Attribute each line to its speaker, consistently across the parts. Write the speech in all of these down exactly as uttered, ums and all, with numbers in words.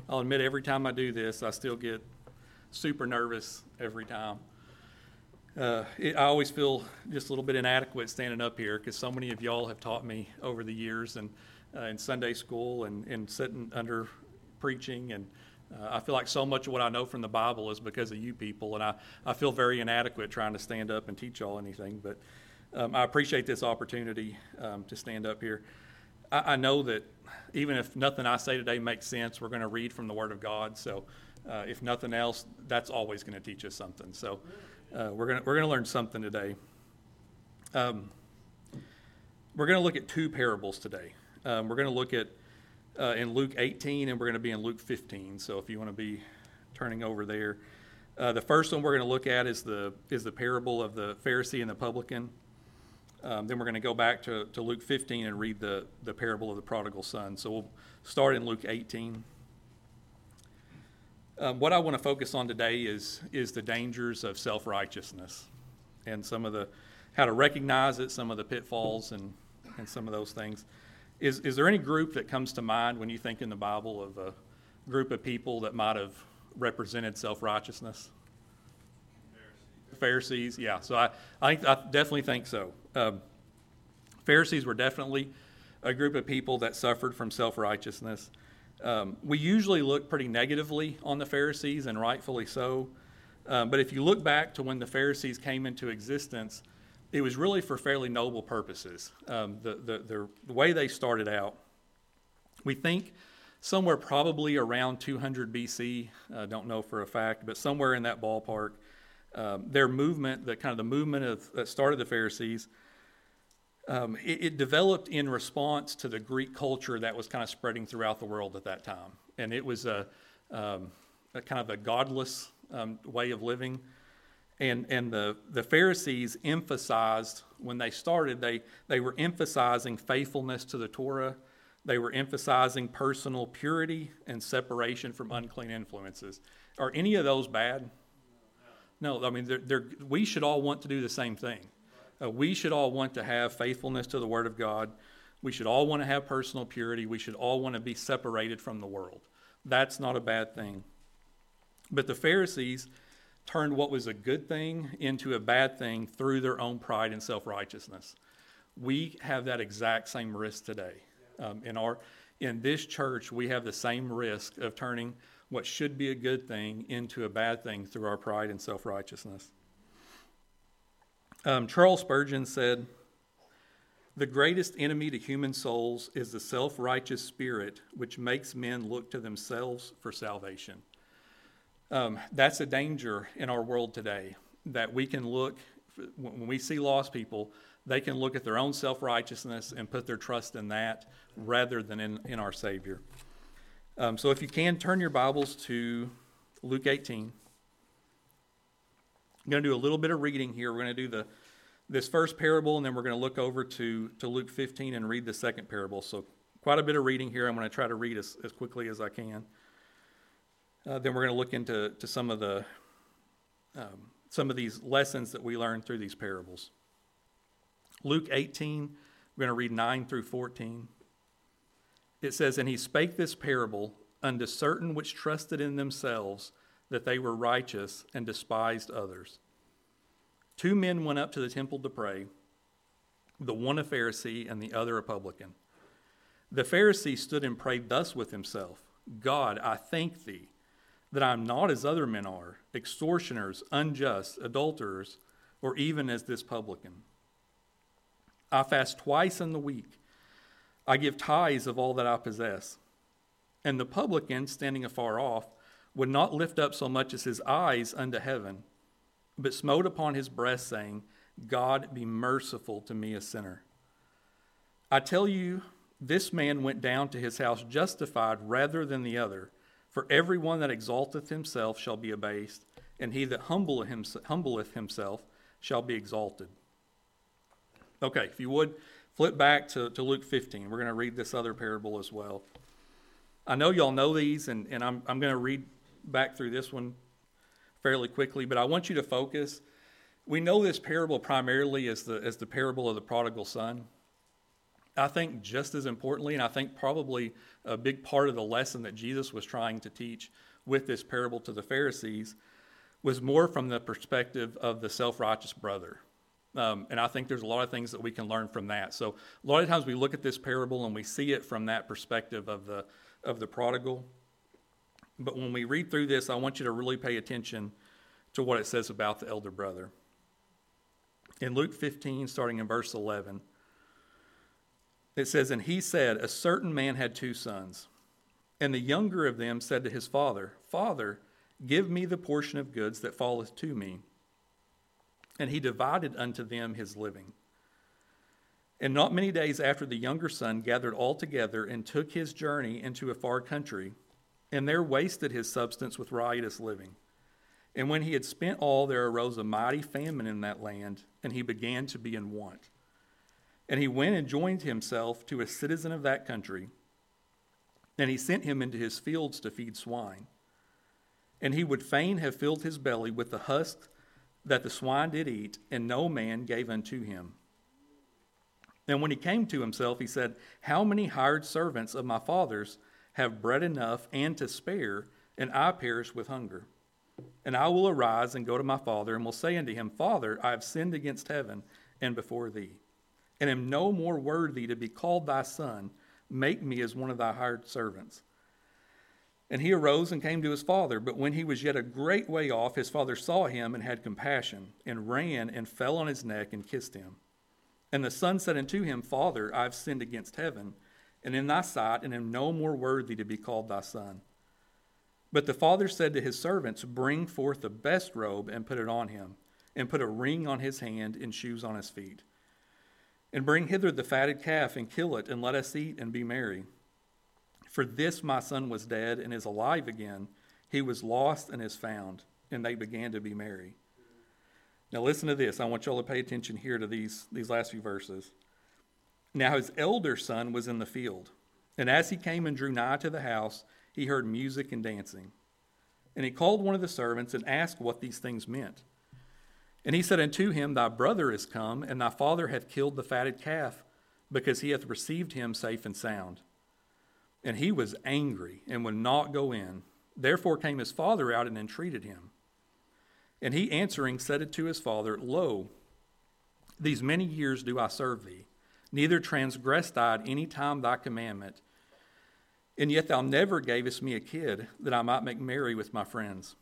Speaker 1: I'll admit every time I do this, I still get super nervous every time. Uh, it, I always feel just a little bit inadequate standing up here because so many of y'all have taught me over the years and uh, in Sunday school and, and sitting under preaching. And uh, I feel like so much of what I know from the Bible is because of you people. And I, I feel very inadequate trying to stand up and teach y'all anything. But um, I appreciate this opportunity um, to stand up here. I, I know that even if nothing I say today makes sense, we're going to read from the Word of God. So uh, if nothing else, that's always going to teach us something. So uh, we're going we're going to learn something today. Um, we're going to look at two parables today. Um, we're going to look at uh, in Luke eighteen, and we're going to be in Luke fifteen. So if you want to be turning over there, uh, the first one we're going to look at is the is the parable of the Pharisee and the publican. Um, then we're going to go back to, to Luke fifteen and read the, the parable of the prodigal son. So we'll start in Luke eighteen. Um, what I want to focus on today is is the dangers of self-righteousness and some of the, how to recognize it, some of the pitfalls and, and some of those things. Is is there any group that comes to mind when you think in the Bible of a group of people that might have represented self-righteousness? Pharisees, yeah. So I, I, I definitely think so. Um, Pharisees were definitely a group of people that suffered from self-righteousness. Um, we usually look pretty negatively on the Pharisees, and rightfully so. Um, but if you look back to when the Pharisees came into existence, it was really for fairly noble purposes. Um, the, the, the, the way they started out, we think somewhere probably around two hundred B C, I uh, don't know for a fact, but somewhere in that ballpark, um, their movement, the kind of the movement of, that started the Pharisees, Um, it, it developed in response to the Greek culture that was kind of spreading throughout the world at that time. And it was a, um, a kind of a godless um, way of living. And and the, the Pharisees emphasized, when they started, they, they were emphasizing faithfulness to the Torah. They were emphasizing personal purity and separation from unclean influences. Are any of those bad? No, I mean, they're, they're, we should all want to do the same thing. Uh, we should all want to have faithfulness to the Word of God. We should all want to have personal purity. We should all want to be separated from the world. That's not a bad thing. But the Pharisees turned what was a good thing into a bad thing through their own pride and self-righteousness. We have that exact same risk today. Um, in our in this church, we have the same risk of turning what should be a good thing into a bad thing through our pride and self-righteousness. Um, Charles Spurgeon said, "The greatest enemy to human souls is the self-righteous spirit which makes men look to themselves for salvation." Um, that's a danger in our world today, that we can look, when we see lost people, they can look at their own self-righteousness and put their trust in that rather than in, in our Savior. Um, so if you can, turn your Bibles to Luke eighteen. I'm going to do a little bit of reading here. We're going to do the this first parable, and then we're going to look over to, to Luke fifteen and read the second parable. So quite a bit of reading here. I'm going to try to read as, as quickly as I can. Uh, then we're going to look into to some of the um, some of these lessons that we learned through these parables. Luke eighteen, we're going to read nine through fourteen. It says, "And he spake this parable unto certain which trusted in themselves that they were righteous and despised others. Two men went up to the temple to pray, the one a Pharisee and the other a publican. The Pharisee stood and prayed thus with himself, God, I thank thee that I am not as other men are, extortioners, unjust, adulterers, or even as this publican. I fast twice in the week. I give tithes of all that I possess. And the publican, standing afar off, would not lift up so much as his eyes unto heaven, but smote upon his breast, saying, God, be merciful to me, a sinner. I tell you, this man went down to his house justified rather than the other. For every one that exalteth himself shall be abased, and he that humbleth himself shall be exalted." Okay, if you would, flip back to, to Luke fifteen. We're going to read this other parable as well. I know y'all know these, and, and I'm, I'm going to read back through this one fairly quickly, but I want you to focus. We know this parable primarily as the as the parable of the prodigal son. I think just as importantly, and I think probably a big part of the lesson that Jesus was trying to teach with this parable to the Pharisees was more from the perspective of the self-righteous brother. Um, and I think there's a lot of things that we can learn from that. So a lot of times we look at this parable and we see it from that perspective of the of the prodigal. But when we read through this, I want you to really pay attention to what it says about the elder brother. In Luke fifteen, starting in verse eleven, it says, "And he said, a certain man had two sons. And the younger of them said to his father, Father, give me the portion of goods that falleth to me. And he divided unto them his living. And not many days after, the younger son gathered all together and took his journey into a far country, and there wasted his substance with riotous living. And when he had spent all, there arose a mighty famine in that land, and he began to be in want. And he went and joined himself to a citizen of that country, and he sent him into his fields to feed swine. And he would fain have filled his belly with the husk that the swine did eat, and no man gave unto him. And when he came to himself, he said, How many hired servants of my father's have bread enough and to spare, and I perish with hunger? And I will arise and go to my father, and will say unto him, Father, I have sinned against heaven and before thee, and am no more worthy to be called thy son. Make me as one of thy hired servants. And he arose and came to his father. But when he was yet a great way off, his father saw him and had compassion, and ran and fell on his neck and kissed him. And the son said unto him, Father, I have sinned against heaven, and in thy sight, and am no more worthy to be called thy son. But the father said to his servants, Bring forth the best robe, and put it on him, and put a ring on his hand, and shoes on his feet. And bring hither the fatted calf, and kill it, and let us eat and be merry. For this my son was dead, and is alive again. He was lost, and is found. And they began to be merry. Now listen to this. I want you all to pay attention here to these, these last few verses. Now his elder son was in the field. And as he came and drew nigh to the house, he heard music and dancing. And he called one of the servants, and asked what these things meant. And he said unto him, Thy brother is come, and thy father hath killed the fatted calf, because he hath received him safe and sound. And he was angry, and would not go in. Therefore came his father out and entreated him. And he answering said unto his father, Lo, these many years do I serve thee, neither transgressed I at any time thy commandment. And yet thou never gavest me a kid, that I might make merry with my friends.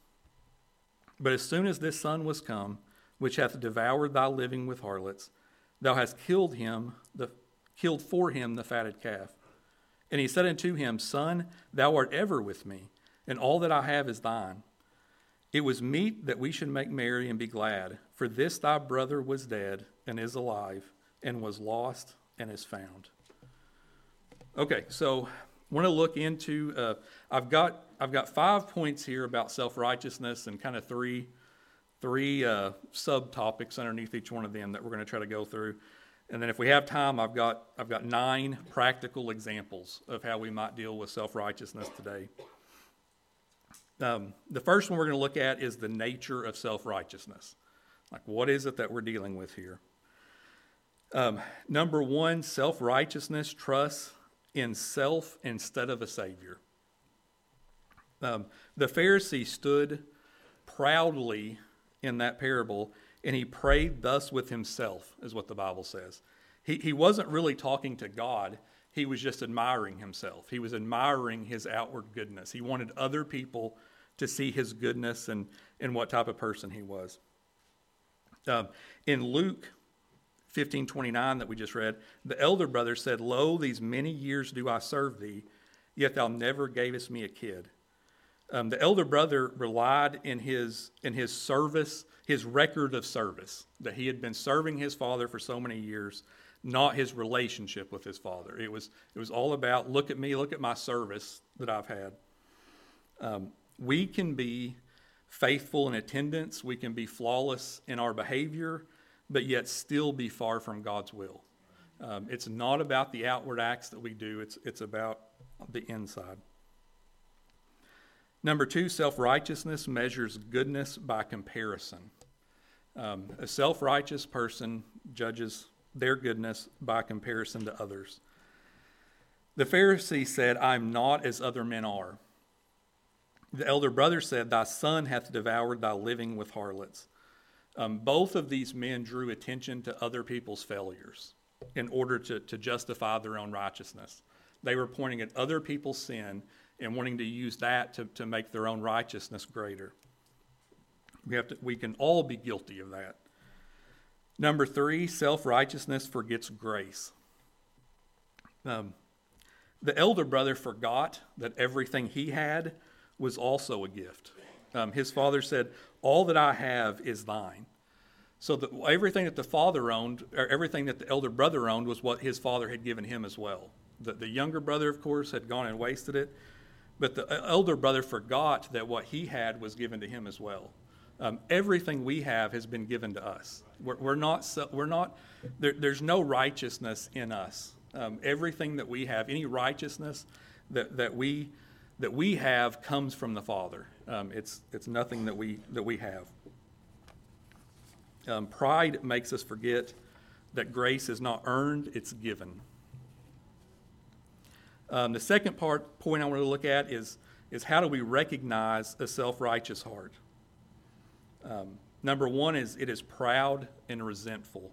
Speaker 1: But as soon as this son was come, which hath devoured thy living with harlots, thou hast killed him, the killed for him the fatted calf. And he said unto him, Son, thou art ever with me, and all that I have is thine. It was meet that we should make merry and be glad, for this thy brother was dead, and is alive, and was lost, and is found. Okay, so I want to look into, uh, I've got I've got five points here about self-righteousness, and kind of three three uh, subtopics underneath each one of them that we're going to try to go through. And then if we have time, I've got I've got nine practical examples of how we might deal with self-righteousness today. Um, the first one we're going to look at is the nature of self-righteousness. Like, what is it that we're dealing with here? Um, number one, self-righteousness trusts in self instead of a Savior. Um, the Pharisee stood proudly in that parable, and he prayed thus with himself, is what the Bible says. He, he wasn't really talking to God. He was just admiring himself. He was admiring his outward goodness. He wanted other people to see his goodness and, and what type of person he was. Um, in Luke fifteen twenty-nine that we just read, the elder brother said, Lo, these many years do I serve thee, yet thou never gavest me a kid. Um, the elder brother relied in his in his service, his record of service, that he had been serving his father for so many years, not his relationship with his father. It was it was all about, look at me, look at my service that I've had. Um, we can be faithful in attendance, we can be flawless in our behavior, but yet still be far from God's will. Um, it's not about the outward acts that we do, it's it's about the inside. Number two, self-righteousness measures goodness by comparison. Um, a self-righteous person judges their goodness by comparison to others. The Pharisee said, I am not as other men are. The elder brother said, thy son hath devoured thy living with harlots. Um, both of these men drew attention to other people's failures in order to, to justify their own righteousness. They were pointing at other people's sin and wanting to use that to, to make their own righteousness greater. We have to, we can all be guilty of that. Number three, self-righteousness forgets grace. Um, the elder brother forgot that everything he had was also a gift. Um, his father said, all that I have is thine. So the, everything that the father owned, or everything that the elder brother owned, was what his father had given him as well. The, the younger brother, of course, had gone and wasted it, but the elder brother forgot that what he had was given to him as well. Um, everything we have has been given to us. We're, we're not, we're not there, there's no righteousness in us. Um, everything that we have, any righteousness that, that we that we have comes from the Father. Um, it's it's nothing that we that we have. Um, pride makes us forget that grace is not earned; it's given. Um, the second part point I want to look at is is how do we recognize a self-righteous heart? Um, number one is it is proud and resentful.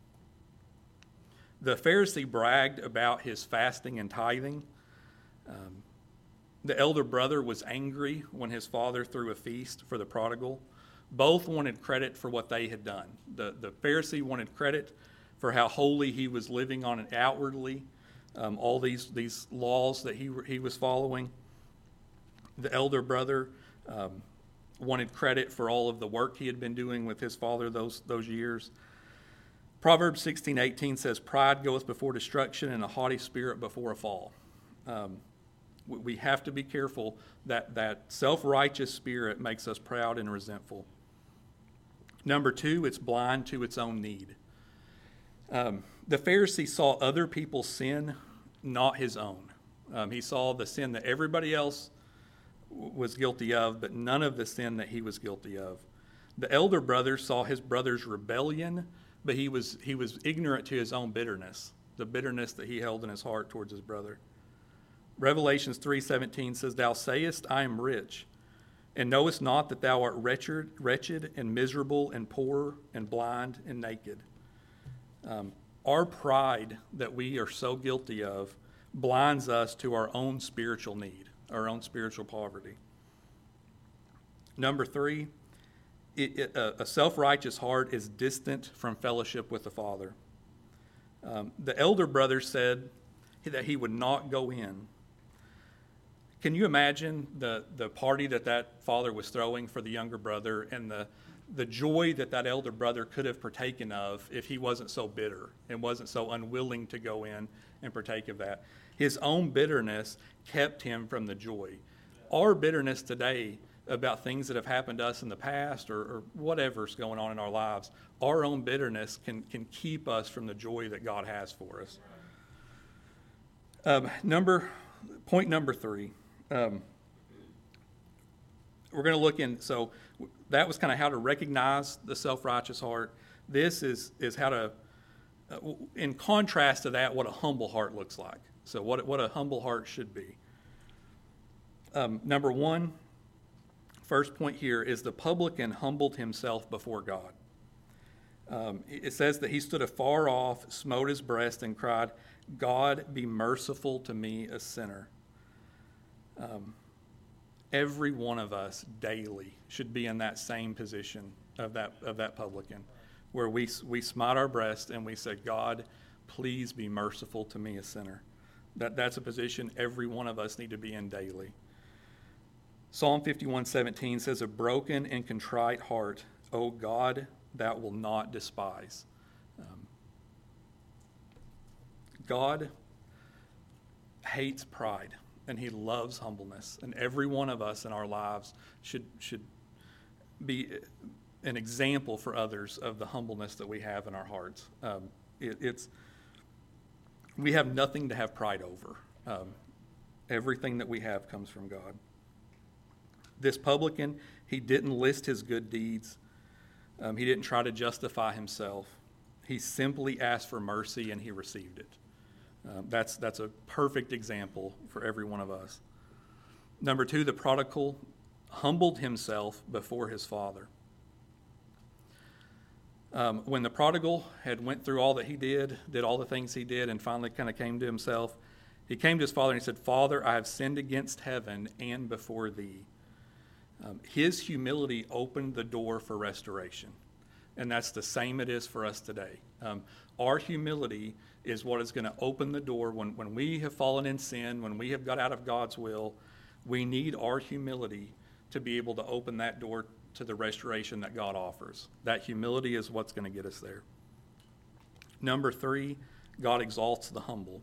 Speaker 1: The Pharisee bragged about his fasting and tithing. Um, the elder brother was angry when his father threw a feast for the prodigal. Both wanted credit for what they had done. The, the Pharisee wanted credit for how holy he was living on it outwardly, um, all these, these laws that he, he was following. The elder brother um, wanted credit for all of the work he had been doing with his father those, those years. Proverbs sixteen eighteen says, pride goeth before destruction and a haughty spirit before a fall. Um, we have to be careful that that self-righteous spirit makes us proud and resentful. Number two, it's blind to its own need. Um, the Pharisee saw other people's sin, not his own. Um, he saw the sin that everybody else w- was guilty of, but none of the sin that he was guilty of. The elder brother saw his brother's rebellion, but he was he was ignorant to his own bitterness, the bitterness that he held in his heart towards his brother. Revelations three seventeen says, thou sayest, I am rich, and knowest not that thou art wretched, wretched and miserable and poor and blind and naked. Um, our pride that we are so guilty of blinds us to our own spiritual need, our own spiritual poverty. Number three, It, it, a, a self-righteous heart is distant from fellowship with the Father. Um, the elder brother said that he would not go in. Can you imagine the, the party that that father was throwing for the younger brother and the, the joy that that elder brother could have partaken of if he wasn't so bitter and wasn't so unwilling to go in and partake of that? His own bitterness kept him from the joy. Our bitterness today about things that have happened to us in the past or, or whatever's going on in our lives, our own bitterness can, can keep us from the joy that God has for us. Um, number, point number three. Um, we're going to look in, so that was kind of how to recognize the self-righteous heart. This is, is how to, uh, in contrast to that, what a humble heart looks like. So what, what a humble heart should be. Um, number one, first point here is the publican humbled himself before God. Um, it says that he stood afar off, smote his breast, and cried, God, be merciful to me, a sinner. Um, every one of us daily should be in that same position of that of that publican, where we we smite our breast and we say, God, please be merciful to me, a sinner. That that's a position every one of us need to be in daily. Psalm fifty-one seventeen says, a broken and contrite heart, O God, thou wilt not despise. Um, God hates pride, and he loves humbleness. And every one of us in our lives should should be an example for others of the humbleness that we have in our hearts. Um, it, it's we have nothing to have pride over. Um, everything that we have comes from God. This publican, he didn't list his good deeds. Um, he didn't try to justify himself. He simply asked for mercy and he received it. Um, that's, that's a perfect example for every one of us. Number two, the prodigal humbled himself before his father. Um, when the prodigal had went through all that he did, did all the things he did, and finally kind of came to himself, he came to his father and he said, "Father, I have sinned against heaven and before thee." Um, his humility opened the door for restoration. And that's the same it is for us today. Um, our humility is what is going to open the door when, when we have fallen in sin, when we have got out of God's will. We need our humility to be able to open that door to the restoration that God offers. That humility is what's going to get us there. Number three, God exalts the humble.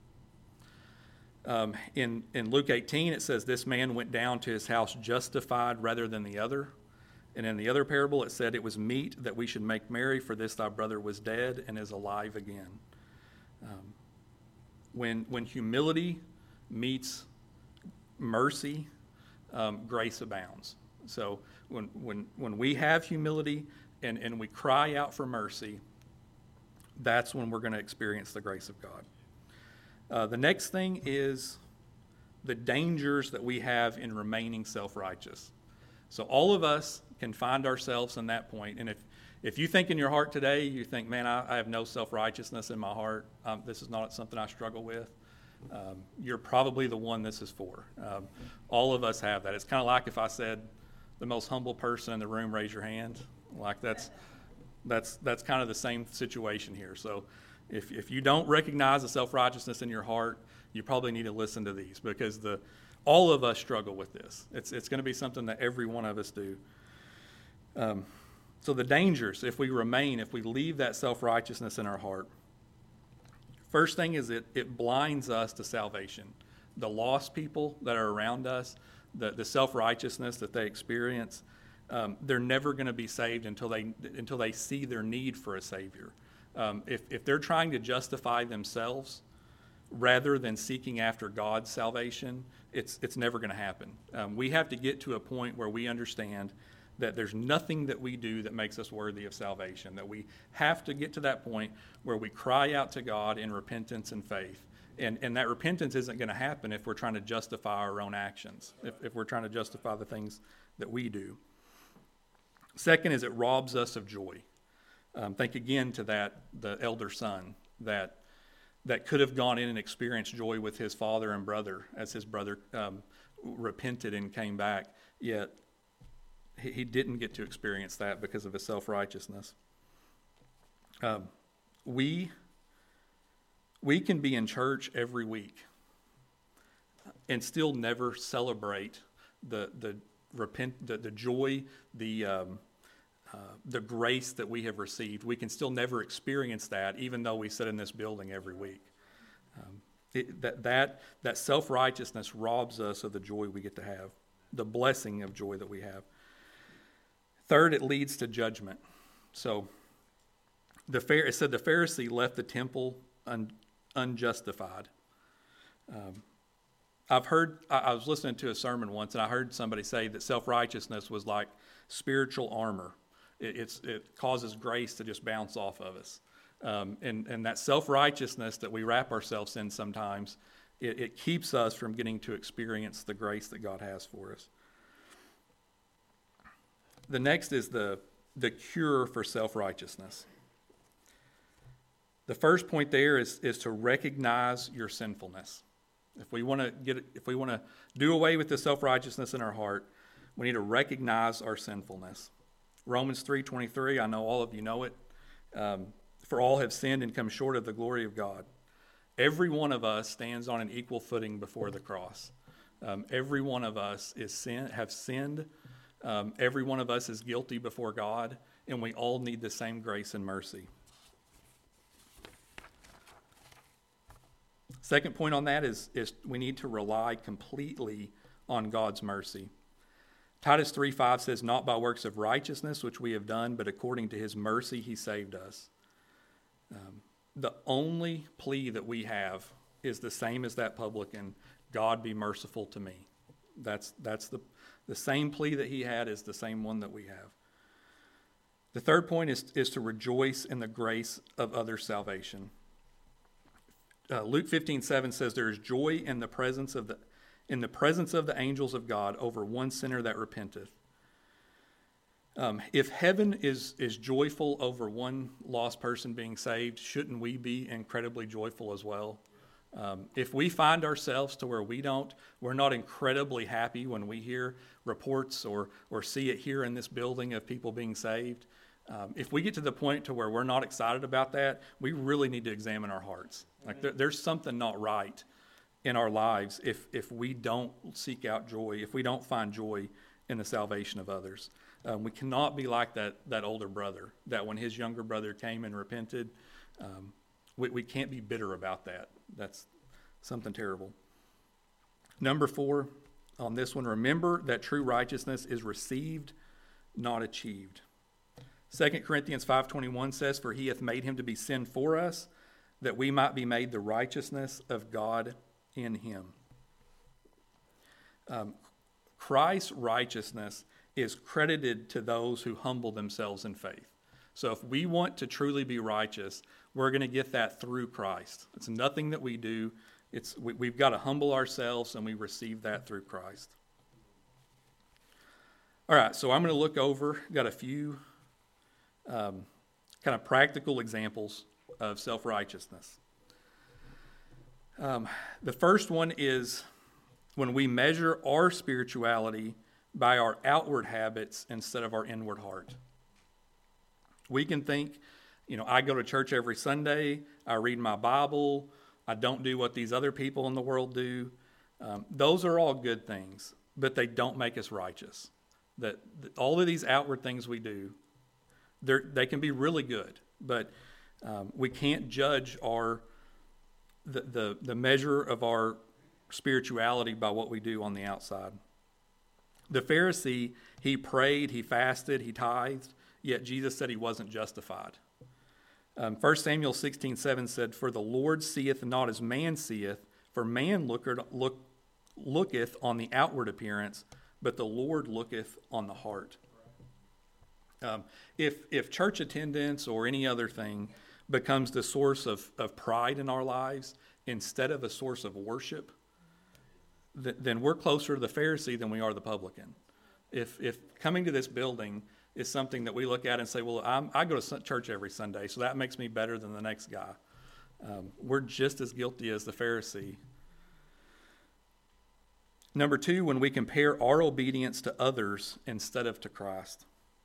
Speaker 1: Um, in, in Luke eighteen, it says, "This man went down to his house justified rather than the other." And in the other parable, it said, "It was meet that we should make merry, for this thy brother was dead and is alive again." Um, when, when humility meets mercy, um, grace abounds. So when, when, when we have humility and, and we cry out for mercy, that's when we're going to experience the grace of God. Uh, the next thing is the dangers that we have in remaining self-righteous. So all of us can find ourselves in that point. And if, if you think in your heart today, you think, "Man, I, I have no self-righteousness in my heart. Um, this is not something I struggle with." Um, you're probably the one this is for. Um, all of us have that. It's kind of like if I said, "The most humble person in the room, raise your hand." Like that's that's that's kind of the same situation here. So if if you don't recognize the self-righteousness in your heart, you probably need to listen to these, because the all of us struggle with this. It's it's going to be something that every one of us do. Um, so the dangers, if we remain, if we leave that self-righteousness in our heart, first thing is it, it blinds us to salvation. The lost people that are around us, the, the self-righteousness that they experience, um, they're never going to be saved until they until they see their need for a Savior. Um, if, if they're trying to justify themselves rather than seeking after God's salvation, it's it's never going to happen. Um, we have to get to a point where we understand that there's nothing that we do that makes us worthy of salvation, that we have to get to that point where we cry out to God in repentance and faith. And, and that repentance isn't going to happen if we're trying to justify our own actions, if, if we're trying to justify the things that we do. Second is it robs us of joy. Um, think again to that, the elder son that that could have gone in and experienced joy with his father and brother as his brother um, repented and came back, yet he, he didn't get to experience that because of his self-righteousness. Um, we, we can be in church every week and still never celebrate the the repent the, the joy, the um, uh, the grace that we have received. We can still never experience that, even though we sit in this building every week. Um, it, that that that self-righteousness robs us of the joy we get to have, the blessing of joy that we have. Third, it leads to judgment. So the it said the Pharisee left the temple un, unjustified. Um, I've heard, I, I was listening to a sermon once, and I heard somebody say that self-righteousness was like spiritual armor. It, it's, it causes grace to just bounce off of us. Um, and, and that self-righteousness that we wrap ourselves in sometimes, it, it keeps us from getting to experience the grace that God has for us. The next is the, the cure for self-righteousness. The first point there is, is to recognize your sinfulness. If we want to get, if we want to do away with the self-righteousness in our heart, we need to recognize our sinfulness. Romans three twenty-three, I know all of you know it. Um, For all have sinned and come short of the glory of God. Every one of us stands on an equal footing before the cross. Um, every one of us is sin, have sinned. Um, every one of us is guilty before God, and we all need the same grace and mercy. Second point on that is, is we need to rely completely on God's mercy. Titus three five says, "Not by works of righteousness which we have done, but according to his mercy he saved us." Um, the only plea that we have is the same as that publican: God, be merciful to me. That's that's the the same plea that he had is the same one that we have. The third point is, is to rejoice in the grace of others' salvation. Uh, Luke fifteen seven says there is joy in the presence of the in the presence of the angels of God over one sinner that repenteth. Um, if heaven is is joyful over one lost person being saved, shouldn't we be incredibly joyful as well? Um, if we find ourselves to where we don't, we're not incredibly happy when we hear reports or or see it here in this building of people being saved. Um, if we get to the point to where we're not excited about that, we really need to examine our hearts. Like there, there's something not right in our lives if if we don't seek out joy, if we don't find joy in the salvation of others. Um, we cannot be like that that older brother, that when his younger brother came and repented, um, we, we can't be bitter about that. That's something terrible. Number four, on this one, remember that true righteousness is received, not achieved. Second Corinthians five twenty-one says, for he hath made him to be sin for us, that we might be made the righteousness of God in him. Um, Christ's righteousness is credited to those who humble themselves in faith. So if we want to truly be righteous, we're going to get that through Christ. It's nothing that we do. It's we, we've got to humble ourselves, and we receive that through Christ. All right, so I'm going to look over, got a few um, kind of practical examples of self-righteousness. Um, the first one is when we measure our spirituality by our outward habits instead of our inward heart. We can think, you know, I go to church every Sunday, I read my Bible, I don't do what these other people in the world do. Um, those are all good things, but they don't make us righteous. That, that all of these outward things we do, they they can be really good, but um, we can't judge our the, the the measure of our spirituality by what we do on the outside. The Pharisee, he prayed, he fasted, he tithed, yet Jesus said he wasn't justified. Um, First Samuel sixteen seven said, for the Lord seeth not as man seeth, for man looketh, look, looketh on the outward appearance, but the Lord looketh on the heart. Um, if if church attendance or any other thing becomes the source of, of pride in our lives instead of a source of worship, th- then we're closer to the Pharisee than we are the publican. If if coming to this building is something that we look at and say, well, I'm, I go to church every Sunday, so that makes me better than the next guy. Um, we're just as guilty as the Pharisee. Number two, when we compare our obedience to others instead of to Christ.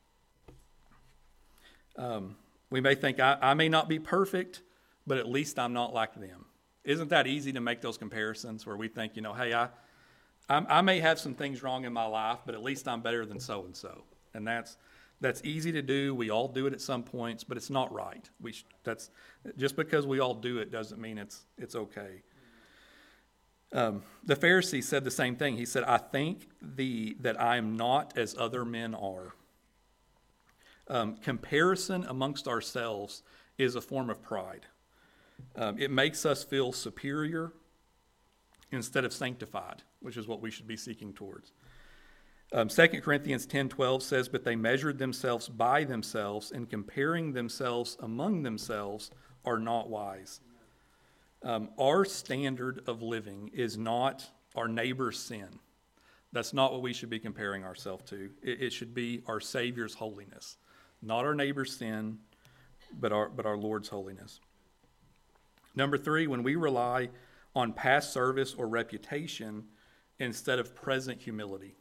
Speaker 1: Um, we may think, I, I may not be perfect, but at least I'm not like them. Isn't that easy to make those comparisons where we think, you know, hey, I, I, I may have some things wrong in my life, but at least I'm better than so-and-so. And that's that's easy to do. We all do it at some points, but it's not right. We sh- that's just because we all do it doesn't mean it's it's okay. Um, the Pharisee said the same thing. He said, I think the that I am not as other men are. Um, comparison amongst ourselves is a form of pride. Um, it makes us feel superior instead of sanctified, which is what we should be seeking towards. Um, Second Corinthians ten twelve says, but they measured themselves by themselves, and comparing themselves among themselves are not wise. Um, our standard of living is not our neighbor's sin. That's not what we should be comparing ourselves to. It, it should be our Savior's holiness. Not our neighbor's sin, but our but our Lord's holiness. Number three, when we rely on past service or reputation instead of present humility.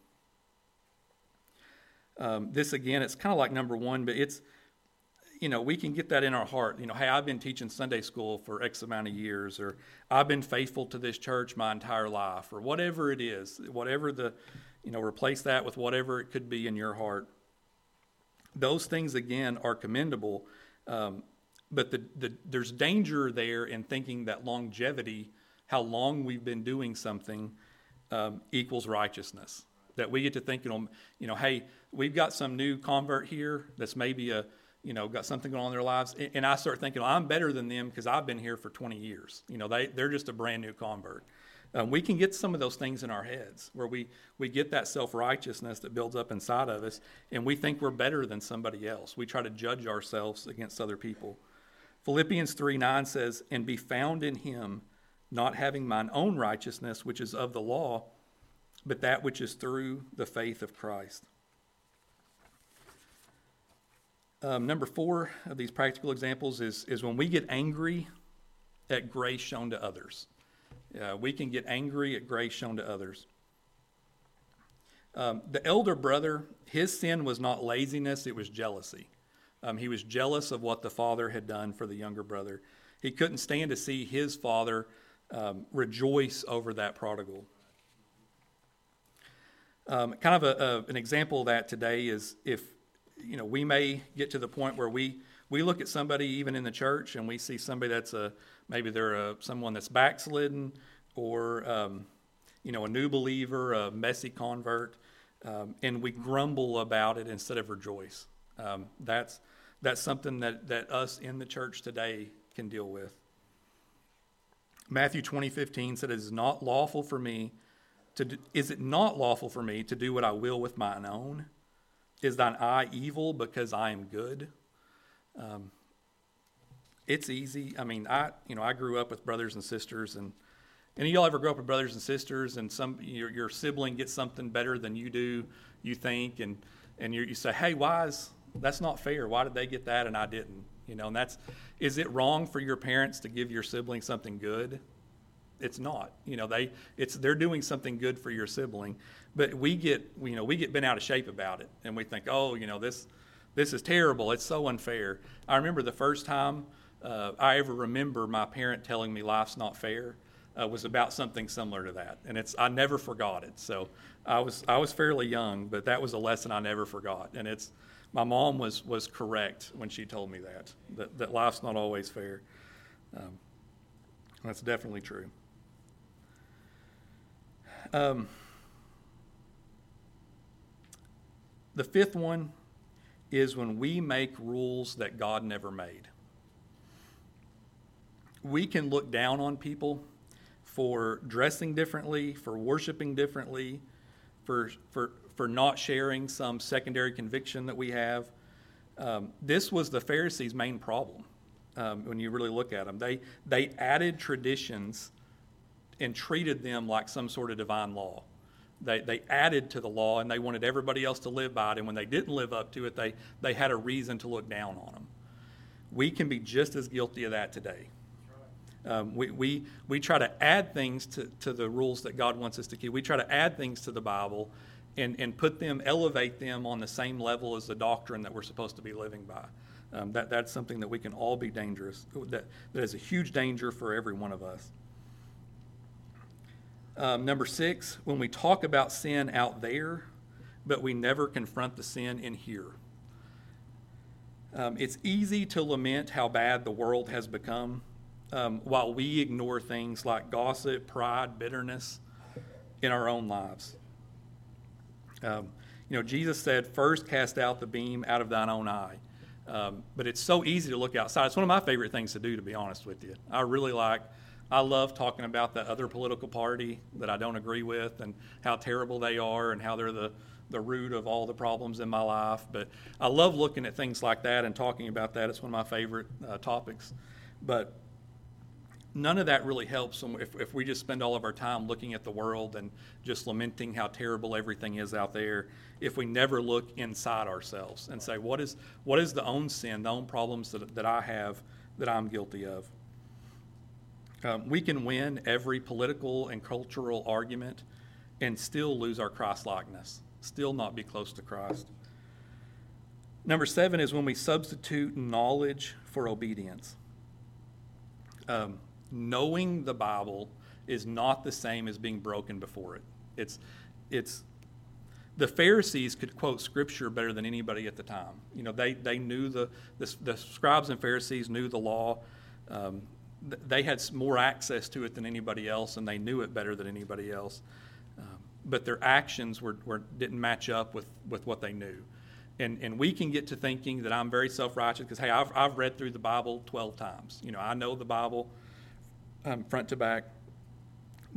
Speaker 1: Um, this, again, it's kind of like number one, but it's, you know, we can get that in our heart. You know, hey, I've been teaching Sunday school for X amount of years, or I've been faithful to this church my entire life, or whatever it is, whatever the, you know, replace that with whatever it could be in your heart. Those things, again, are commendable, um, but the, the, there's danger there in thinking that longevity, how long we've been doing something, um, equals righteousness. That we get to think, you know, you know, hey, we've got some new convert here that's maybe a, you know, got something going on in their lives, and I start thinking, well, I'm better than them because I've been here for twenty years. You know, they they're just a brand new convert. Um, we can get some of those things in our heads where we, we get that self-righteousness that builds up inside of us, and we think we're better than somebody else. We try to judge ourselves against other people. Philippians three nine says, "And be found in him, not having mine own righteousness, which is of the law, but that which is through the faith of Christ." Um, number four of these practical examples is, is when we get angry at grace shown to others. Uh, we can get angry at grace shown to others. Um, the elder brother, his sin was not laziness, it was jealousy. Um, he was jealous of what the father had done for the younger brother. He couldn't stand to see his father um, rejoice over that prodigal. Um, kind of a, a, an example of that today is if, you know, we may get to the point where we, we look at somebody even in the church and we see somebody that's a, maybe they're a, someone that's backslidden or, um, you know, a new believer, a messy convert, um, and we grumble about it instead of rejoice. Um, that's that's something that, that us in the church today can deal with. Matthew twenty fifteen said, "It is not lawful for me to do, is it not lawful for me to do what I will with mine own? Is thine eye evil because I am good?" Um, it's easy. I mean, I you know I grew up with brothers and sisters, and any of y'all ever grow up with brothers and sisters, and some your your sibling gets something better than you do, you think, and and you you say, "Hey, why is that's not fair? Why did they get that and I didn't?" You know, and that's, is it wrong for your parents to give your sibling something good? It's not. You know, they it's they're doing something good for your sibling, but we get you know we get bent out of shape about it, and we think, oh, you know this this is terrible. It's so unfair. I remember the first time uh, I ever remember my parent telling me life's not fair uh, was about something similar to that, and it's I never forgot it. So I was I was fairly young, but that was a lesson I never forgot, and it's. My mom was, was correct when she told me that, that, that life's not always fair. Um, that's definitely true. Um, the fifth one is when we make rules that God never made. We can look down on people for dressing differently, for worshiping differently, for for for not sharing some secondary conviction that we have. Um, this was the Pharisees' main problem um, when you really look at them. They, they added traditions and treated them like some sort of divine law. They, they added to the law, and they wanted everybody else to live by it, and when they didn't live up to it, they, they had a reason to look down on them. We can be just as guilty of that today. Um, we, we, we try to add things to, to the rules that God wants us to keep. We try to add things to the Bible and, and put them, elevate them on the same level as the doctrine that we're supposed to be living by. Um, that, that's something that we can all be dangerous, that, that is a huge danger for every one of us. Um, number six, when we talk about sin out there, but we never confront the sin in here. Um, it's easy to lament how bad the world has become um, while we ignore things like gossip, pride, bitterness in our own lives. Um, you know, Jesus said, "First cast out the beam out of thine own eye." Um, but it's so easy to look outside. It's one of my favorite things to do, to be honest with you. I really like, I love talking about the other political party that I don't agree with and how terrible they are and how they're the, the root of all the problems in my life. But I love looking at things like that and talking about that. It's one of my favorite uh, topics. But none of that really helps if, if we just spend all of our time looking at the world and just lamenting how terrible everything is out there, if we never look inside ourselves and say, what is what is the own sin, the own problems that, that I have that I'm guilty of? Um, we can win every political and cultural argument and still lose our Christ-likeness, still not be close to Christ. Number seven is when we substitute knowledge for obedience. Um, knowing the Bible is not the same as being broken before it. It's, it's, the Pharisees could quote Scripture better than anybody at the time. You know, they, they knew the, the, the scribes and Pharisees knew the law. Um, th- they had more access to it than anybody else, and they knew it better than anybody else. Um, but their actions were, were didn't match up with, with what they knew. And and we can get to thinking that I'm very self-righteous because, hey, I've, I've read through the Bible twelve times. You know, I know the Bible um, front to back.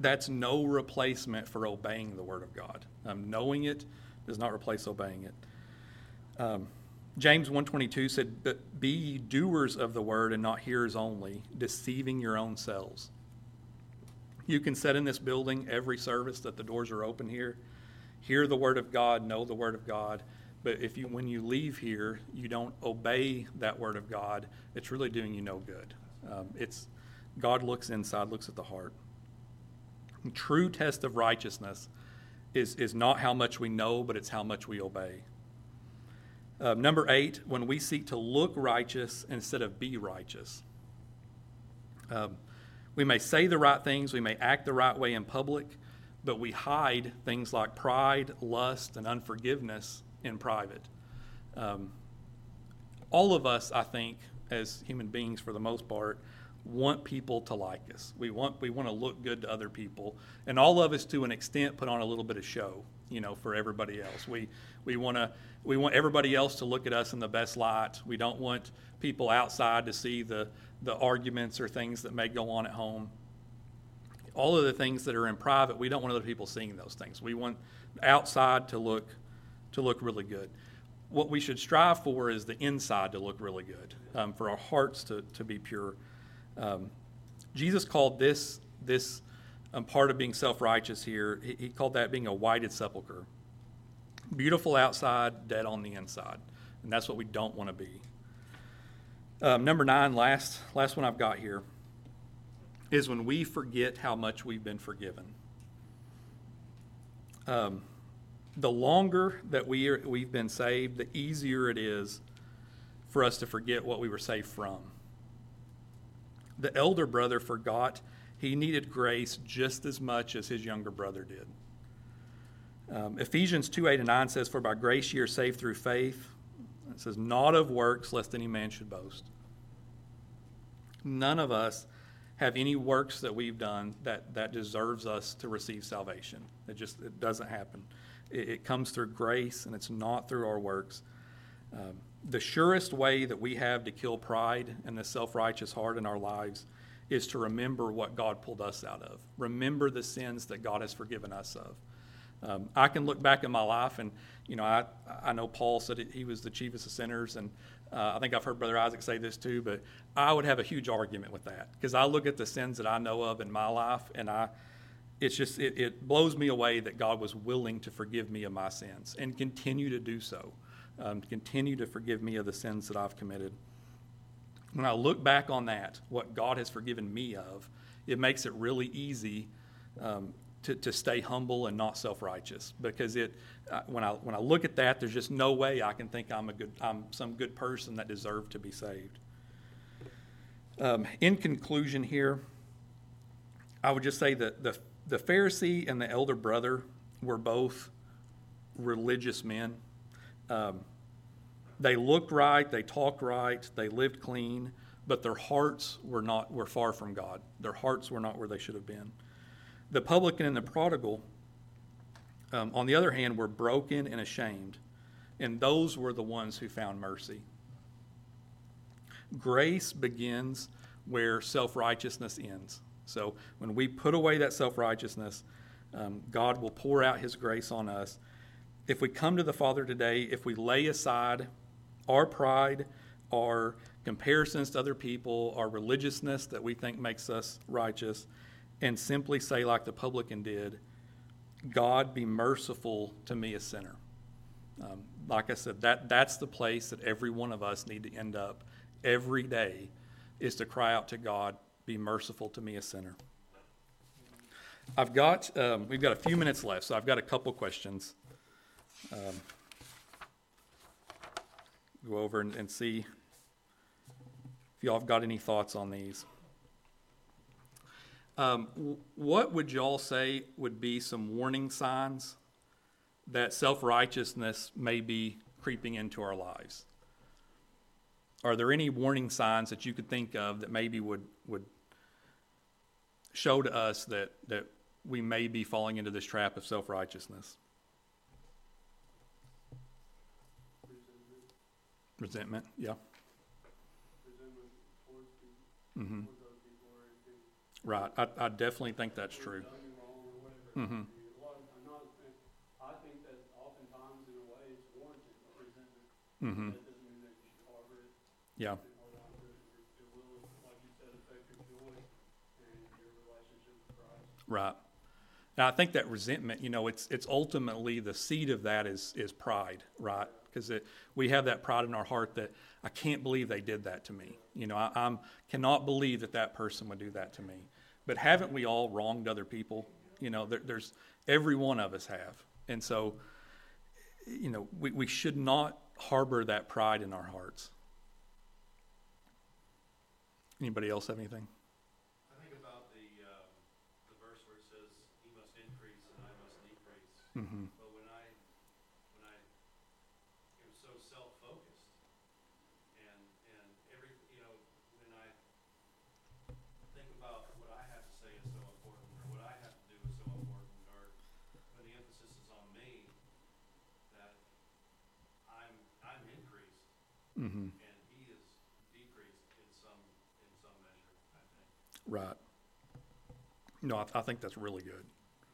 Speaker 1: that's no replacement for obeying the Word of God. Um, knowing it does not replace obeying it. Um, James one twenty-two said, "But be ye doers of the word and not hearers only, deceiving your own selves." You can sit in this building every service that the doors are open here, hear the Word of God, know the Word of God, but if you, when you leave here, you don't obey that Word of God, it's really doing you no good. Um, it's God looks inside, looks at the heart. The true test of righteousness is, is not how much we know, but it's how much we obey. Uh, number eight, when we seek to look righteous instead of be righteous. Um, we may say the right things, we may act the right way in public, but we hide things like pride, lust, and unforgiveness in private. Um, all of us, I think, as human beings for the most part, want people to like us. We want we want to look good to other people, and all of us, to an extent, put on a little bit of show, you know, for everybody else. We we want to we want everybody else to look at us in the best light. We don't want people outside to see the the arguments or things that may go on at home. All of the things that are in private, we don't want other people seeing those things. We want outside to look to look really good. What we should strive for is the inside to look really good, um, for our hearts to to be pure. Um, Jesus called this this um, part of being self-righteous here, he, he called that being a whited sepulcher. Beautiful outside, dead on the inside. And that's what we don't want to be. Um, number nine, last, last one I've got here, is when we forget how much we've been forgiven. Um, the longer that we are, we've been saved, the easier it is for us to forget what we were saved from. The elder brother forgot he needed grace just as much as his younger brother did. Um, Ephesians two, eight and nine says, "For by grace ye are saved through faith." It says, "Not of works, lest any man should boast." None of us have any works that we've done that, that deserves us to receive salvation. It just it doesn't happen. It, it comes through grace, and it's not through our works. Um, the surest way that we have to kill pride and the self-righteous heart in our lives is to remember what God pulled us out of. Remember the sins that God has forgiven us of. Um, I can look back in my life, and you know, I I know Paul said it, he was the chiefest of sinners, and uh, I think I've heard Brother Isaac say this too. But I would have a huge argument with that, because I look at the sins that I know of in my life, and I it's just it, it blows me away that God was willing to forgive me of my sins and continue to do so. Um, to continue to forgive me of the sins that I've committed. When I look back on that, what God has forgiven me of, it makes it really easy um, to, to stay humble and not self-righteous. Because it, uh, when I when I look at that, there's just no way I can think I'm a good I'm some good person that deserved to be saved. Um, in conclusion, here, I would just say that the the Pharisee and the elder brother were both religious men. Um, they looked right, they talked right, they lived clean, but their hearts were not were far from God. Their hearts were not where they should have been. The publican and the prodigal, um, on the other hand, were broken and ashamed, and those were the ones who found mercy. Grace begins where self-righteousness ends. So when we put away that self-righteousness, um, God will pour out his grace on us. If we come to the Father today, if we lay aside our pride, our comparisons to other people, our religiousness that we think makes us righteous, and simply say like the publican did, "God, be merciful to me, a sinner." Um, like I said, that that's the place that every one of us need to end up every day, is to cry out to God, "Be merciful to me, a sinner." I've got, um, we've got a few minutes left, so I've got a couple questions. Um, go over and, and see if y'all have got any thoughts on these. Um, w- what would y'all say would be some warning signs that self-righteousness may be creeping into our lives? Are there any warning signs that you could think of that maybe would, would show to us that, that we may be falling into this trap of self-righteousness? Resentment, yeah.
Speaker 2: Resentment towards people.
Speaker 1: Mm-hmm.
Speaker 2: Towards other people or anything.
Speaker 1: Right, I, I definitely think that's true.
Speaker 2: Judging
Speaker 1: Mm-hmm.
Speaker 2: I mean, a lot of, I'm not, a fan- I think that oftentimes, in a way, it's warranted resentment.
Speaker 1: Mm-hmm.
Speaker 2: That doesn't mean that you should harbor it
Speaker 1: Yeah.
Speaker 2: and hold on to it. It, it will, like you said, affect your joy and your relationship with Christ.
Speaker 1: Right. Now, I think that resentment, you know, it's it's ultimately the seed of that is is pride, right? Because we have that pride in our heart that I can't believe they did that to me. You know, I I'm, cannot believe that that person would do that to me. But haven't we all wronged other people? You know, there, there's every one of us have, and so, you know, we we should not harbor that pride in our hearts. Anybody else have anything?
Speaker 3: I think about the um, the verse where it says, "He must increase and I must decrease."
Speaker 1: Mm-hmm.
Speaker 3: But when I when I am so self-focused, and and every you know when I think about what I have to say is so important, or what I have to do is so important, or when the emphasis is on me, that I'm I'm increased
Speaker 1: Mm-hmm.
Speaker 3: and he is decreased in some in some measure, I think.
Speaker 1: Right. No, I, I think that's really good.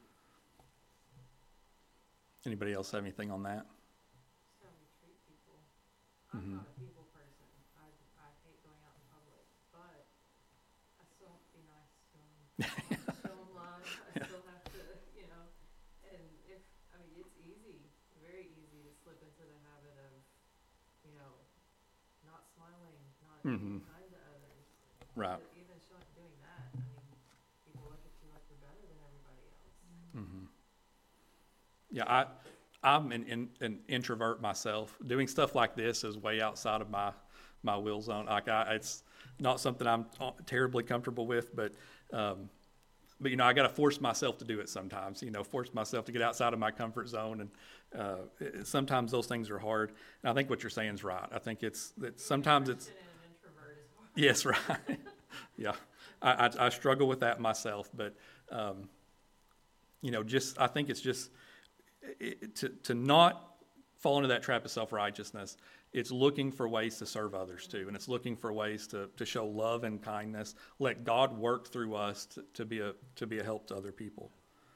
Speaker 1: Anybody else have anything on that?
Speaker 4: Just how we treat people. I'm
Speaker 1: Mhm.
Speaker 4: not a people person. I, I hate going out in public, but I still have to be nice to them. I have to show them love. I still have to, you know, and if, I mean, it's easy, very easy to slip into the habit of, you know, not smiling, not
Speaker 1: Mhm.
Speaker 4: being kind to others.
Speaker 1: Right.
Speaker 4: But even showing, doing that, I mean, people look at you like you're better than everybody else.
Speaker 1: Mm-hmm. Yeah, I, I'm an, an, an introvert myself. Doing stuff like this is way outside of my my will zone. Like I, it's not something I'm terribly comfortable with, but um, but you know, I got to force myself to do it sometimes. You know, force myself to get outside of my comfort zone, and uh, it, sometimes those things are hard. And I think what you're saying is right. I think it's that sometimes it's
Speaker 4: Being an introvert is hard.
Speaker 1: yes, right. Yeah, I, I I struggle with that myself, but um, you know, just I think it's just. It, to to not fall into that trap of self-righteousness, it's looking for ways to serve others too, and it's looking for ways to, to show love and kindness. Let God work through us to, to be a to be a help to other people.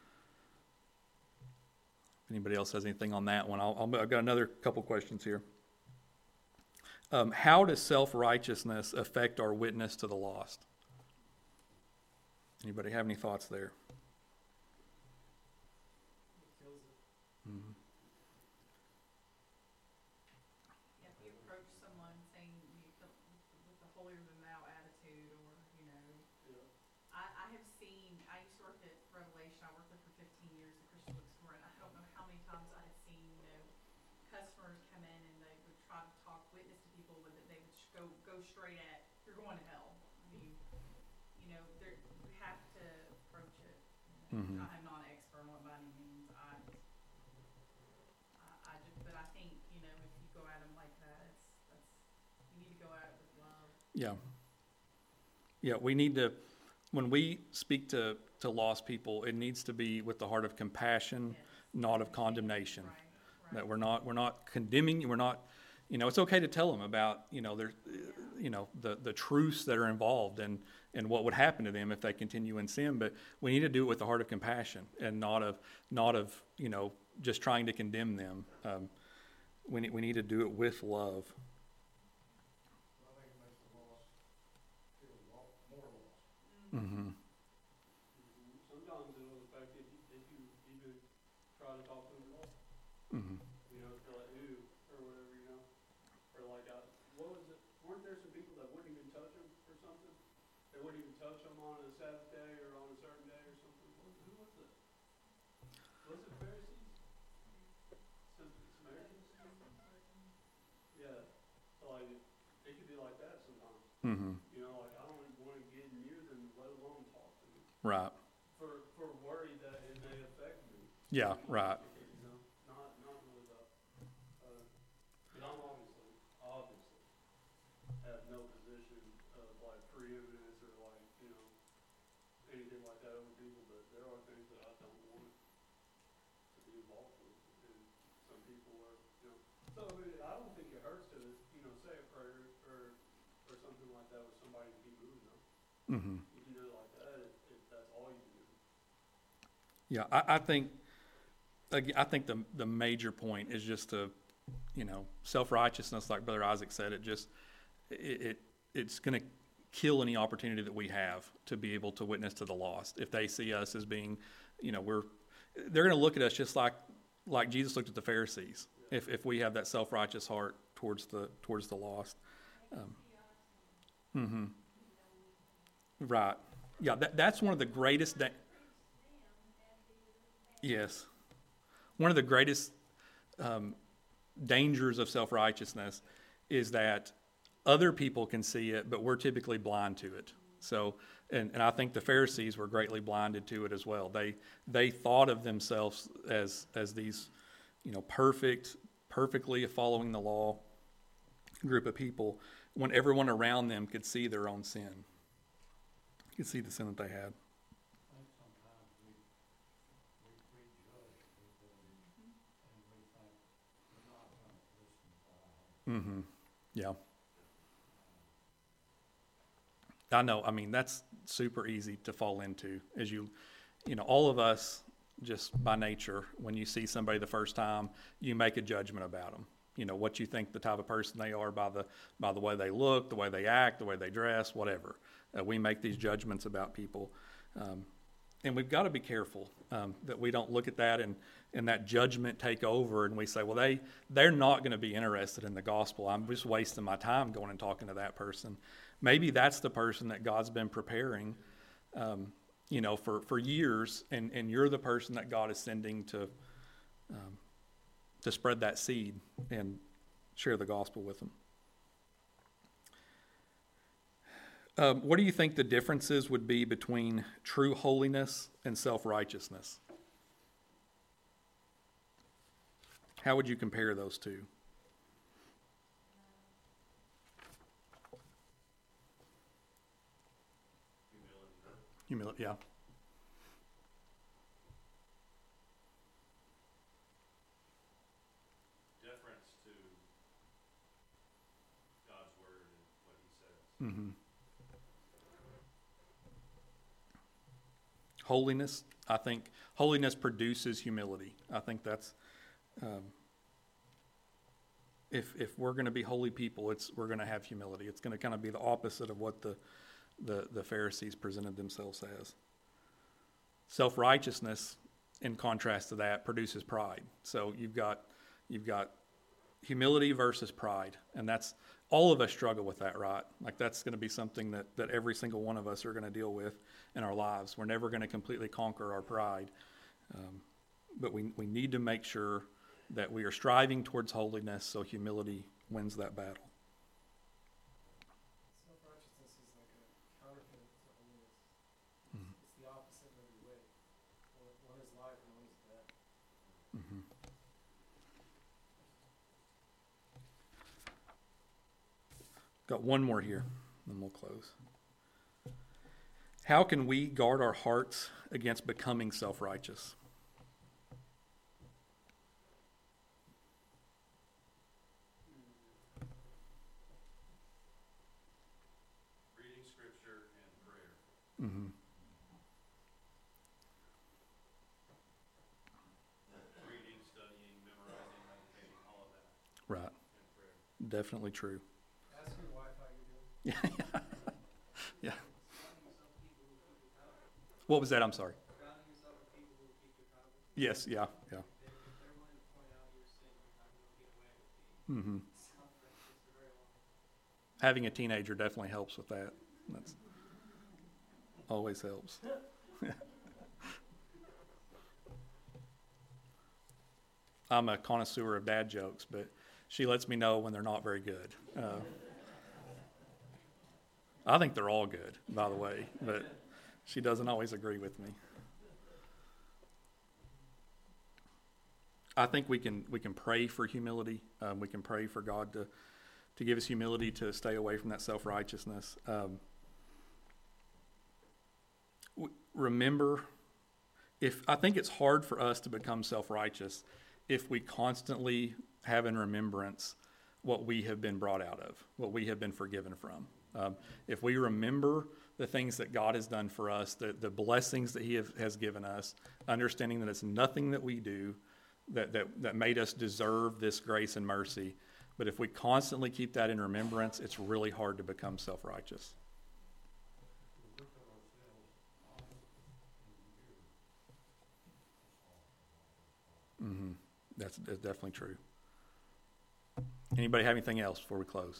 Speaker 1: If anybody else has anything on that one, I'll, I'll, I've got another couple questions here. Um, how does self-righteousness affect our witness to the lost? Anybody have any thoughts there? Mm-hmm.
Speaker 5: If you approach someone saying you feel with the holier than thou attitude, or you know,
Speaker 2: Yeah.
Speaker 5: I, I have seen. I used to work at Revelation. I worked there for fifteen years, a Christian bookstore, and I don't know how many times I had seen you know customers come in and they would try to talk witness to people, but that they would sh- go go straight at you're going to hell. I mean, you know, there you have to approach it. You know?
Speaker 1: Mm-hmm.
Speaker 5: I am not an expert on it by any means. I. I, I just, but I think, you know, if you go at them like that, it's, that's, you need to go at it with love.
Speaker 1: Yeah. Yeah, we need to, when we speak to, to lost people, it needs to be with the heart of compassion,
Speaker 5: Yes.
Speaker 1: not of condemnation.
Speaker 5: Right, right.
Speaker 1: That we're not, we're not condemning, we're not, you know, it's okay to tell them about, you know, there's, you know, the, the truths that are involved and, and what would happen to them if they continue in sin. But we need to do it with the heart of compassion and not of, not of, you know, just trying to condemn them. Um, we need, we need to do it with love.
Speaker 2: I think it makes the lost feel lo- more lost.
Speaker 1: Mm-hmm.
Speaker 2: Sometimes it'll affect if you, if you even try to talk to them at all.
Speaker 1: Mm-hmm.
Speaker 2: You know, if they're like, ooh, or whatever, you know. Or like, I, what was it? Weren't there some people that wouldn't even touch them or something? They wouldn't even touch them on a Sabbath day or on a certain day or something. Who, who was it? Was it Pharisees? Some, Samaritans? Yeah. So like, it could be like that sometimes.
Speaker 1: Mm-hmm.
Speaker 2: You know, like, I don't even want to get near them, let alone talk to them.
Speaker 1: Right.
Speaker 2: For, for worry that it may affect me.
Speaker 1: Yeah, right.
Speaker 2: You know, not, not really about, uh, because I'm obviously, obviously, have no position of like preeminence or like, you know, anything like that over people, but there are things that I don't want to be involved with. And some people are, you know, so I mean, I don't think it hurts to, you know, say a prayer or, or something like that with somebody to keep moving though.
Speaker 1: Mm-hmm.
Speaker 2: You can do it like that if, if that's all you can do.
Speaker 1: Yeah, I, I think, ag- I think the, the major point is just to, you know, self-righteousness, like Brother Isaac said, it just, it, it it's going to kill any opportunity that we have to be able to witness to the lost. If they see us as being, you know, we're, they're going to look at us just like, like Jesus looked at the Pharisees. If, if we have that self-righteous heart towards the, towards the lost. Um, mm-hmm. Right. Yeah. That, that's one of the greatest, da- yes. One of the greatest, um, dangers of self-righteousness is that other people can see it, but we're typically blind to it. So, and, and I think the Pharisees were greatly blinded to it as well. They they thought of themselves as as these, you know, perfect, perfectly following the law group of people, when everyone around them could see their own sin, could see the sin that they had.
Speaker 6: I think sometimes we, we, we judge people and, and we think we're not going to listen to what I have.
Speaker 1: Mm-hmm. Yeah. I know. I mean, that's super easy to fall into. As you, you know, all of us, just by nature, when you see somebody the first time, you make a judgment about them. You know, what you think the type of person they are by the by the way they look, the way they act, the way they dress, whatever. Uh, we make these judgments about people. Um, and we've got to be careful um, that we don't look at that and, and that judgment take over and we say, well, they, they're not going to be interested in the gospel. I'm just wasting my time going and talking to that person. Maybe that's the person that God's been preparing, um, you know, for, for years, and, and you're the person that God is sending to um, to spread that seed and share the gospel with them. Um, what do you think the differences would be between true holiness and self-righteousness? How would you compare those two? Humility, yeah.
Speaker 3: Deference to God's word and what he says.
Speaker 1: Mm-hmm. Holiness, I think holiness produces humility. I think that's, um, if if we're going to be holy people, it's we're going to have humility. It's going to kind of be the opposite of what the the, the Pharisees presented themselves as. Self-righteousness, in contrast to that, produces pride. So you've got you've got humility versus pride, and that's all of us struggle with that, right? Like that's going to be something that, that every single one of us are going to deal with in our lives. We're never going to completely conquer our pride, um, but we we need to make sure that we are striving towards holiness, so humility wins that battle.
Speaker 7: Self-righteousness is like a counterfeit to holiness.
Speaker 1: Mhm.
Speaker 7: It's the opposite in every way. One, one is life and one is death.
Speaker 1: Mm-hmm. Got one more here, and we'll close. How can we guard our hearts against becoming self-righteous?
Speaker 3: Reading scripture and prayer.
Speaker 1: Mm-hmm.
Speaker 3: Reading, studying, memorizing, meditating, all of that.
Speaker 1: Right.
Speaker 3: And prayer.
Speaker 1: Definitely true.
Speaker 7: Ask your wife how you're doing.
Speaker 1: Yeah. Yeah. What was that? I'm sorry.
Speaker 7: Surrounding yourself with people who will keep you accountable.
Speaker 1: Yes. Yeah. Yeah.
Speaker 7: If they're, if they're willing to point out your sin, you're not going to get away with being
Speaker 1: Mm-hmm.
Speaker 7: self-righteous for very long.
Speaker 1: Having a teenager definitely helps with that. That's always helps. I'm a connoisseur of dad jokes, but she lets me know when they're not very good. Uh, I think they're all good, by the way, but she doesn't always agree with me. I think we can we can pray for humility. Um, we can pray for God to to give us humility to stay away from that self-righteousness. Um, w- remember, if I think it's hard for us to become self-righteous if we constantly have in remembrance what we have been brought out of, what we have been forgiven from. Um, if we remember the things that God has done for us, the, the blessings that he have, has given us, understanding that it's nothing that we do that, that, that made us deserve this grace and mercy. But if we constantly keep that in remembrance, it's really hard to become self-righteous.
Speaker 6: We look at ourselves often in the mirror.
Speaker 1: Mm-hmm. That's, that's definitely true. Anybody have anything else before we close?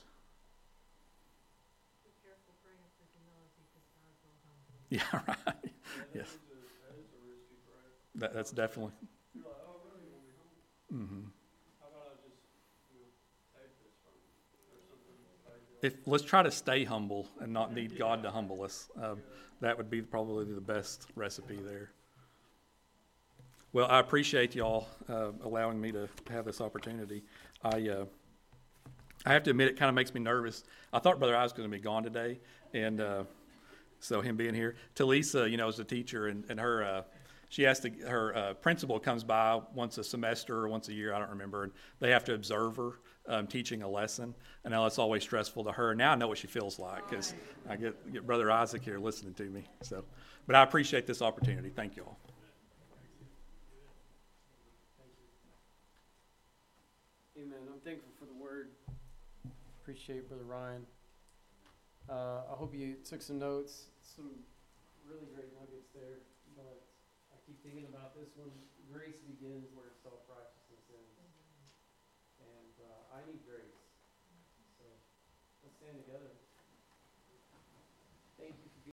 Speaker 4: Be careful praying for humility, because God will humble you.
Speaker 1: Yeah, right.
Speaker 2: Yeah,
Speaker 1: Yes.
Speaker 2: That is a, that is a risky prayer.
Speaker 1: That, that's definitely.
Speaker 2: You're like, oh, really, want me home?
Speaker 1: Mm-hmm.
Speaker 2: How about I just, you know, take this from you, or something, like,
Speaker 1: If let's try to stay humble and not need God to humble us. Um, that would be probably the best recipe there. Well, I appreciate y'all uh, allowing me to have this opportunity. I uh, I have to admit, it kind of makes me nervous. I thought Brother I was going to be gone today, and uh, so him being here. Talisa, you know, is a teacher, and, and her uh, she has to her uh, principal comes by once a semester or once a year, I don't remember, and they have to observe her um, teaching a lesson. And now it's always stressful to her. Now I know what she feels like because I get get Brother Isaac here listening to me. So, but I appreciate this opportunity. Thank you all.
Speaker 7: Amen. I'm thankful for the word. Appreciate Brother Ryan. Uh, I hope you took some notes, some really great nuggets there. But I keep thinking about this one. Grace begins where self-righteousness ends. And uh, I need grace. So let's stand together. Thank you.